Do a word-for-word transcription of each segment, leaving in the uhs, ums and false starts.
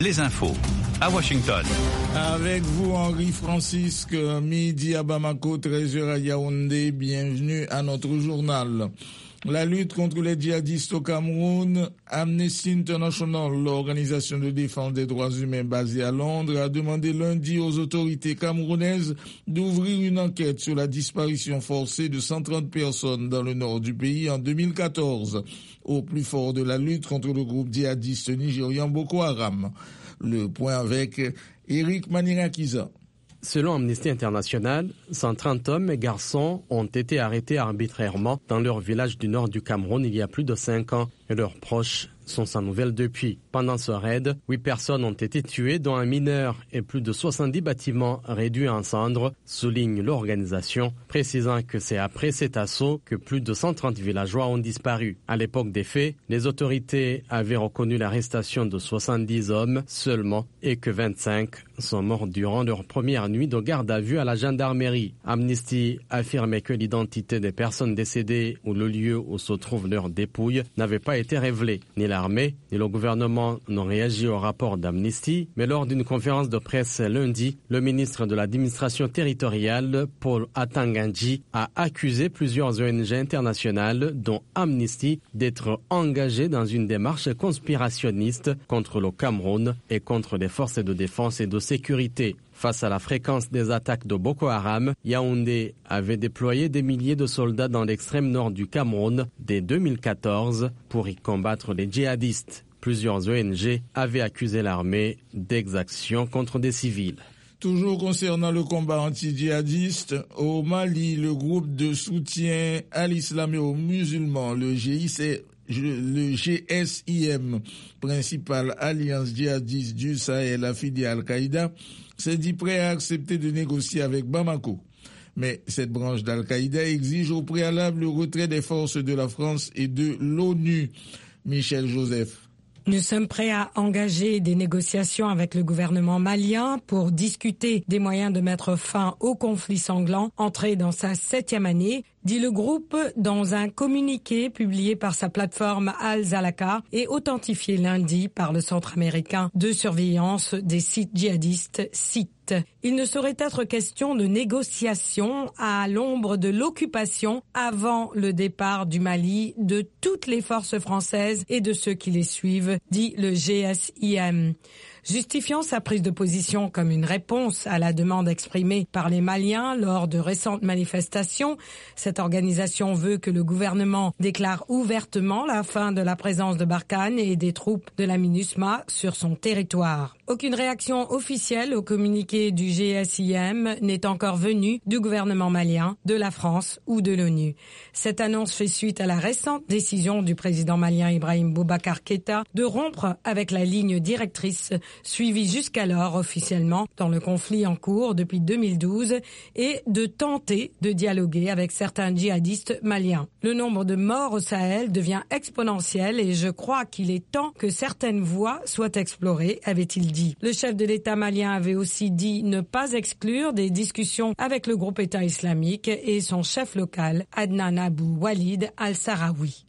Les infos à Washington. Avec vous, Henri Francisque, midi à Bamako, treize heures à Yaoundé. Bienvenue à notre journal. La lutte contre les djihadistes au Cameroun, Amnesty International, l'organisation de défense des droits humains basée à Londres, a demandé lundi aux autorités camerounaises d'ouvrir une enquête sur la disparition forcée de cent trente personnes dans le nord du pays en deux mille quatorze, au plus fort de la lutte contre le groupe djihadiste nigérian Boko Haram. Le point avec Eric Manirakiza. Selon Amnesty International, cent trente hommes et garçons ont été arrêtés arbitrairement dans leur village du nord du Cameroun il y a plus de cinq ans et leurs proches sont sans nouvelles depuis. Pendant ce raid, huit personnes ont été tuées, dont un mineur et plus de soixante-dix bâtiments réduits en cendres, souligne l'organisation, précisant que c'est après cet assaut que plus de cent trente villageois ont disparu. À l'époque des faits, les autorités avaient reconnu l'arrestation de soixante-dix hommes seulement et que vingt-cinq sont morts durant leur première nuit de garde à vue à la gendarmerie. Amnesty affirmait que l'identité des personnes décédées ou le lieu où se trouvent leurs dépouilles n'avait pas été révélée. Ni l'armée ni le gouvernement n'ont réagi au rapport d'Amnesty, mais lors d'une conférence de presse lundi, le ministre de l'administration territoriale, Paul Atangandji, a accusé plusieurs O N G internationales, dont Amnesty, d'être engagées dans une démarche conspirationniste contre le Cameroun et contre les forces de défense et de sécurité. Face à la fréquence des attaques de Boko Haram, Yaoundé avait déployé des milliers de soldats dans l'extrême nord du Cameroun dès deux mille quatorze pour y combattre les djihadistes. Plusieurs O N G avaient accusé l'armée d'exactions contre des civils. Toujours concernant le combat anti-djihadiste, au Mali, le groupe de soutien à l'islam et aux musulmans, le G I C, le G S I M, principale alliance djihadiste du Sahel affiliée à Al-Qaïda, s'est dit prêt à accepter de négocier avec Bamako. Mais cette branche d'Al-Qaïda exige au préalable le retrait des forces de la France et de l'ONU. Michel Joseph. Nous sommes prêts à engager des négociations avec le gouvernement malien pour discuter des moyens de mettre fin au conflit sanglant entré dans sa septième année, dit le groupe dans un communiqué publié par sa plateforme Al-Zalaka et authentifié lundi par le Centre américain de surveillance des sites djihadistes, C I T. Il ne saurait être question de négociation à l'ombre de l'occupation avant le départ du Mali de toutes les forces françaises et de ceux qui les suivent, dit le G S I M. Justifiant sa prise de position comme une réponse à la demande exprimée par les Maliens lors de récentes manifestations, cette organisation veut que le gouvernement déclare ouvertement la fin de la présence de Barkhane et des troupes de la MINUSMA sur son territoire. Aucune réaction officielle au communiqué du G S I M n'est encore venue du gouvernement malien, de la France ou de l'ONU. Cette annonce fait suite à la récente décision du président malien Ibrahim Boubacar Keïta de rompre avec la ligne directrice suivie jusqu'alors officiellement dans le conflit en cours depuis deux mille douze et de tenter de dialoguer avec certains djihadistes maliens. Le nombre de morts au Sahel devient exponentiel et je crois qu'il est temps que certaines voies soient explorées, avait-il dit. Le chef de l'État malien avait aussi dit ne pas exclure des discussions avec le groupe État islamique et son chef local, Adnan Abou Walid al-Sahraoui.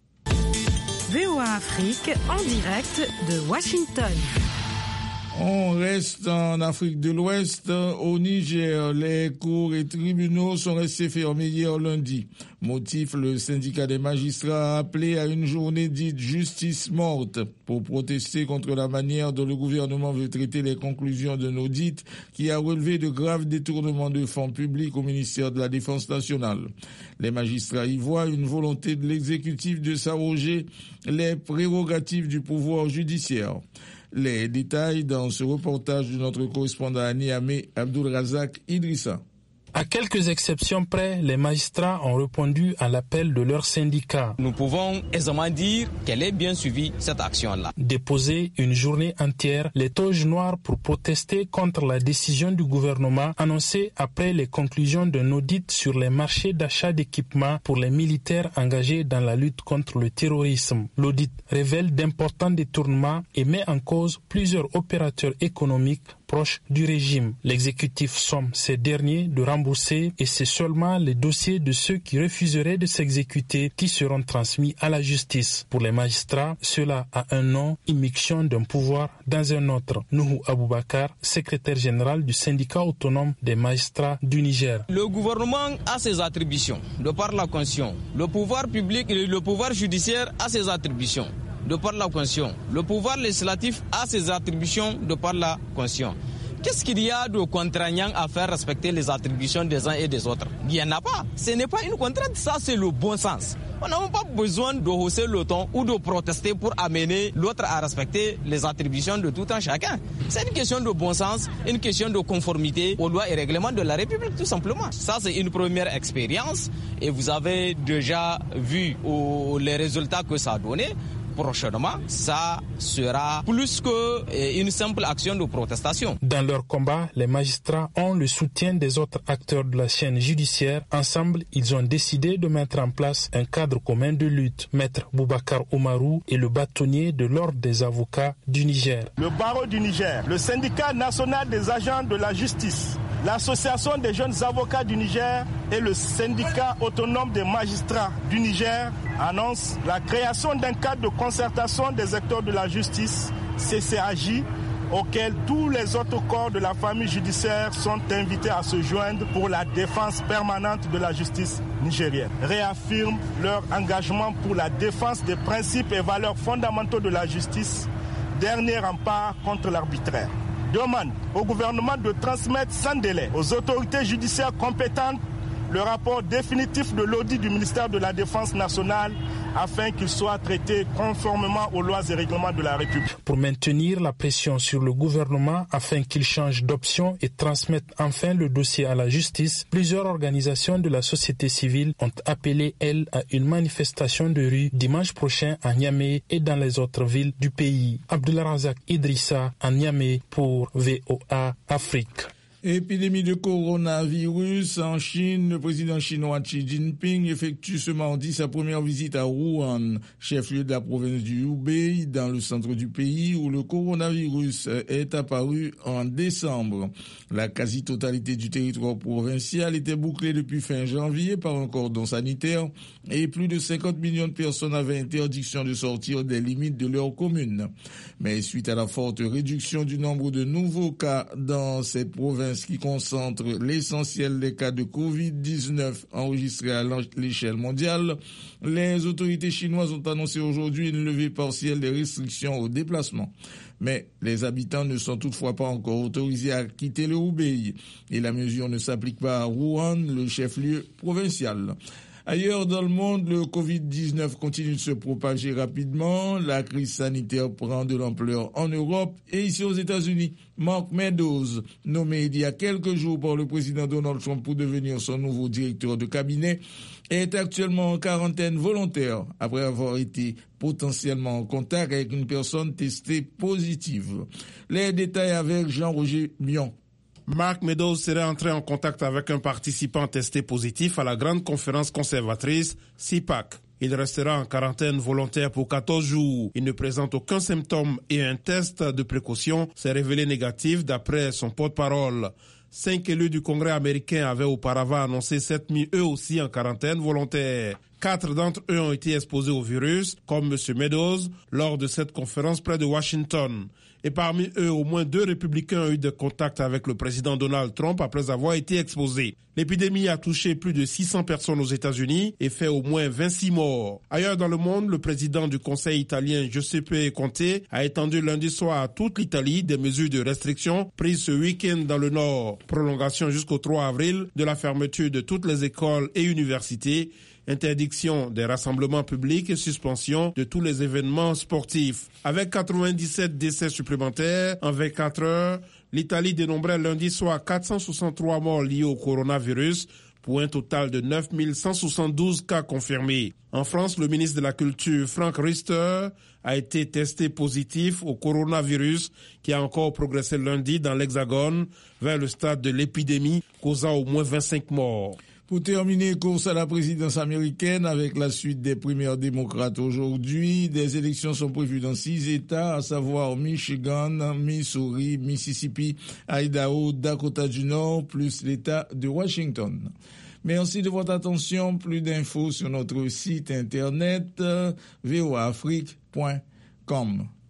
V O A Afrique en direct de Washington. On reste en Afrique de l'Ouest. Au Niger, les cours et tribunaux sont restés fermés hier lundi. Motif, le syndicat des magistrats a appelé à une journée dite justice morte pour protester contre la manière dont le gouvernement veut traiter les conclusions d'un audit qui a relevé de graves détournements de fonds publics au ministère de la Défense nationale. Les magistrats y voient une volonté de l'exécutif de s'arroger les prérogatives du pouvoir judiciaire. Les détails dans ce reportage de notre correspondant à Niamey, Abdul Razak Idrissa. À quelques exceptions près, les magistrats ont répondu à l'appel de leur syndicat. Nous pouvons aisément dire qu'elle est bien suivie, cette action-là. Déposer une journée entière les toges noires pour protester contre la décision du gouvernement annoncée après les conclusions d'un audit sur les marchés d'achat d'équipements pour les militaires engagés dans la lutte contre le terrorisme. L'audit révèle d'importants détournements et met en cause plusieurs opérateurs économiques proches du régime. L'exécutif somme ces derniers de rembourser et c'est seulement les dossiers de ceux qui refuseraient de s'exécuter qui seront transmis à la justice. Pour les magistrats, cela a un nom, immixtion d'un pouvoir dans un autre. Nuhu Aboubakar, secrétaire général du syndicat autonome des magistrats du Niger. Le gouvernement a ses attributions de par la Constitution. Le pouvoir public et le pouvoir judiciaire a ses attributions de par la Constitution. Le pouvoir législatif a ses attributions de par la Constitution. Qu'est-ce qu'il y a de contraignant à faire respecter les attributions des uns et des autres? Il n'y en a pas. Ce n'est pas une contrainte, ça c'est le bon sens. On n'a pas besoin de hausser le ton ou de protester pour amener l'autre à respecter les attributions de tout un chacun. C'est une question de bon sens, une question de conformité aux lois et règlements de la République tout simplement. Ça c'est une première expérience et vous avez déjà vu oh, les résultats que ça a donné. Prochainement, ça sera plus qu'une simple action de protestation. Dans leur combat, les magistrats ont le soutien des autres acteurs de la chaîne judiciaire. Ensemble, ils ont décidé de mettre en place un cadre commun de lutte. Maître Boubacar Oumarou est le bâtonnier de l'ordre des avocats du Niger. Le barreau du Niger, le syndicat national des agents de la justice, l'Association des jeunes avocats du Niger et le syndicat autonome des magistrats du Niger annoncent la création d'un cadre de concertation des acteurs de la justice, C C A J, auquel tous les autres corps de la famille judiciaire sont invités à se joindre pour la défense permanente de la justice nigérienne. Réaffirment leur engagement pour la défense des principes et valeurs fondamentaux de la justice, dernier rempart contre l'arbitraire. Demande au gouvernement de transmettre sans délai aux autorités judiciaires compétentes le rapport définitif de l'audit du ministère de la Défense nationale afin qu'il soit traité conformément aux lois et règlements de la République. Pour maintenir la pression sur le gouvernement afin qu'il change d'option et transmette enfin le dossier à la justice, plusieurs organisations de la société civile ont appelé, elles, à une manifestation de rue dimanche prochain à Niamey et dans les autres villes du pays. Abdulrazak Idrissa à Niamey pour V O A Afrique. Épidémie de coronavirus en Chine, le président chinois Xi Jinping effectue ce mardi sa première visite à Wuhan, chef-lieu de la province du Hubei, dans le centre du pays où le coronavirus est apparu en décembre. La quasi-totalité du territoire provincial était bouclée depuis fin janvier par un cordon sanitaire et plus de cinquante millions de personnes avaient interdiction de sortir des limites de leur commune. Mais suite à la forte réduction du nombre de nouveaux cas dans cette province qui concentre l'essentiel des cas de covid dix-neuf enregistrés à l'échelle mondiale, les autorités chinoises ont annoncé aujourd'hui une levée partielle des restrictions au déplacement. Mais les habitants ne sont toutefois pas encore autorisés à quitter le Hubei et la mesure ne s'applique pas à Wuhan, le chef-lieu provincial. Ailleurs dans le monde, le covid dix-neuf continue de se propager rapidement. La crise sanitaire prend de l'ampleur en Europe et ici aux États-Unis. Mark Meadows, nommé il y a quelques jours par le président Donald Trump pour devenir son nouveau directeur de cabinet, est actuellement en quarantaine volontaire après avoir été potentiellement en contact avec une personne testée positive. Les détails avec Jean-Roger Mion. Mark Meadows serait entré en contact avec un participant testé positif à la grande conférence conservatrice C PAC. Il restera en quarantaine volontaire pour quatorze jours. Il ne présente aucun symptôme et un test de précaution s'est révélé négatif d'après son porte-parole. Cinq élus du Congrès américain avaient auparavant annoncé s'être mis eux aussi en quarantaine volontaire. Quatre d'entre eux ont été exposés au virus, comme M. Meadows, lors de cette conférence près de Washington. Et parmi eux, au moins deux républicains ont eu des contacts avec le président Donald Trump après avoir été exposés. L'épidémie a touché plus de six cents personnes aux États-Unis et fait au moins vingt-six morts. Ailleurs dans le monde, le président du Conseil italien Giuseppe Conte a étendu lundi soir à toute l'Italie des mesures de restriction prises ce week-end dans le Nord. Prolongation jusqu'au trois avril de la fermeture de toutes les écoles et universités. Interdiction des rassemblements publics et suspension de tous les événements sportifs. Avec quatre-vingt-dix-sept décès supplémentaires en vingt-quatre heures, l'Italie dénombrait lundi soir quatre cent soixante-trois morts liés au coronavirus pour un total de neuf mille cent soixante-douze cas confirmés. En France, le ministre de la Culture, Frank Riester, a été testé positif au coronavirus qui a encore progressé lundi dans l'Hexagone vers le stade de l'épidémie, causant au moins vingt-cinq morts. Pour terminer, course à la présidence américaine avec la suite des primaires démocrates aujourd'hui. Des élections sont prévues dans six États, à savoir Michigan, Missouri, Mississippi, Idaho, Dakota du Nord, plus l'État de Washington. Merci de votre attention. Plus d'infos sur notre site internet v o a afrique point com.